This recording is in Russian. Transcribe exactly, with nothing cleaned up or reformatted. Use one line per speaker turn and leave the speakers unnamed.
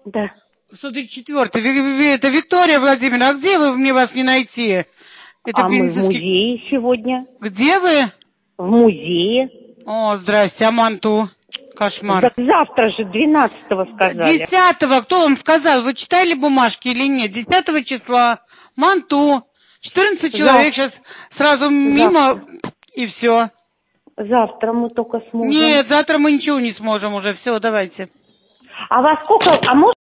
Да.
сто тридцать четвёртый. Это Виктория Владимировна, а где вы, мне вас не найти? Это
А мы в
Пензенский...
музее сегодня.
Где вы?
В музее.
О, здрасте, а манту? Кошмар.
Так завтра же, двенадцатого сказали.
Десятого, кто вам сказал? Вы читали бумажки или нет? Десятого числа. Манту. четырнадцать человек сейчас сразу мимо,
Завтра.
и все.
Завтра мы только сможем.
Нет, завтра мы ничего не сможем уже. Все, давайте.
А во сколько, а можно